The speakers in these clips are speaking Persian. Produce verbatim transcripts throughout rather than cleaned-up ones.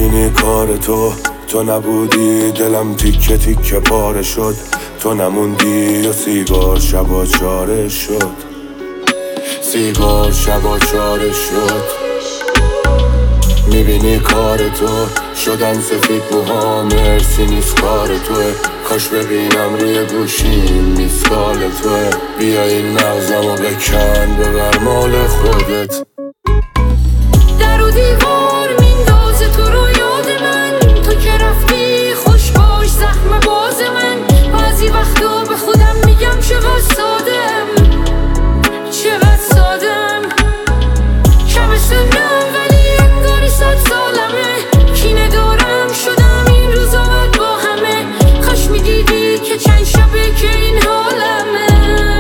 میبینی کار تو تو نبودی دلم تیکه تیکه پاره شد، تو نموندی و سیگار شبا چاره شد، سیگار شبا چاره شد. میبینی کار تو شدن سفید موها، مرسی نیست کار توه، کاش ببینم روی گوشیم میسکال توه. بیا این مغزمو بکن ببر مال خودت. در و دیوار میندازه تو رو یاد من، تو که رفتی خوش باش زخم باز من. بعضی وقتا به خودم میگم چقدر سادم، چقدر سادم. کم سنم ولی انگاری صد سالمه، کینه دارم شدم این روزا بد با همه. کاش میدیدی که چند شبه که این حالمه.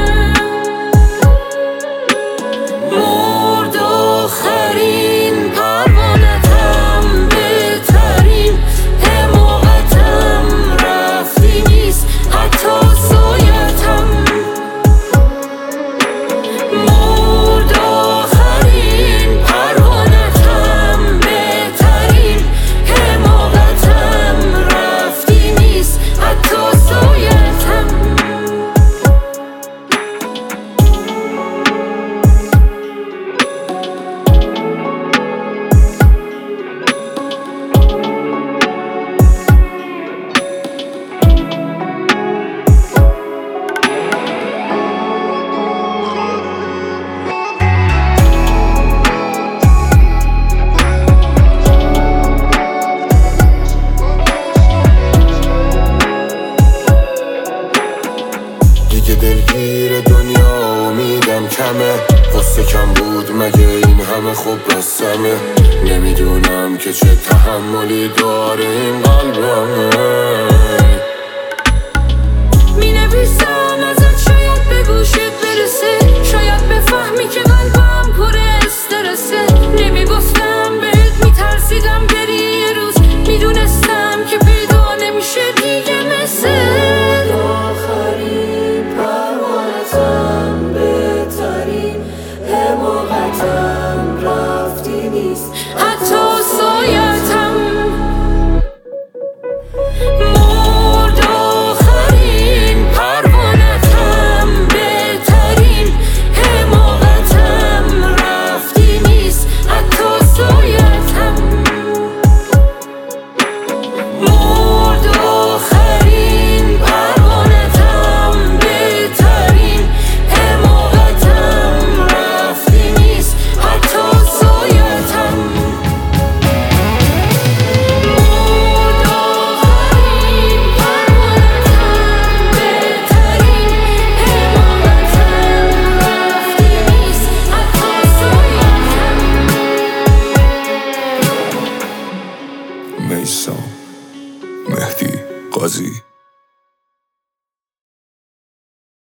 مرد آخرین پروانتم، بهترین حماقتم، رفتی نیست حتی سایتم. مرد آخرین پروانتم، بهترین حماقتم، رفتی نیست حتی سایتم. دیگه دلگیر دنیا امیدم کمه، قصه کم بود مگه این همه خوب بستمه. نمیدونم که چه تحملی داره این قلبمه. مینویسم ازت شاید به گوشت برسه، شاید بفهمی که قلبم پر استرسه. نمیگفتم بهت میترسیدم بری یه روز، میدونستم که پیدا نمیشه دیگه مثل آخرین پروانتم، بهترین حماقتم، رفتی نیست حتی سایتم. مرد آخرین پروانتم، بهترین حماقتم، رفتی نیست حتی سایتم. مرد آخرین پروانتم، بهترین حماقتم، رفتی نیست حتی سایتم. مرد آخرین پروانتم، بهترین حماقتم، رفتی نیست حتی سایتم. میثم مهدی قاضی.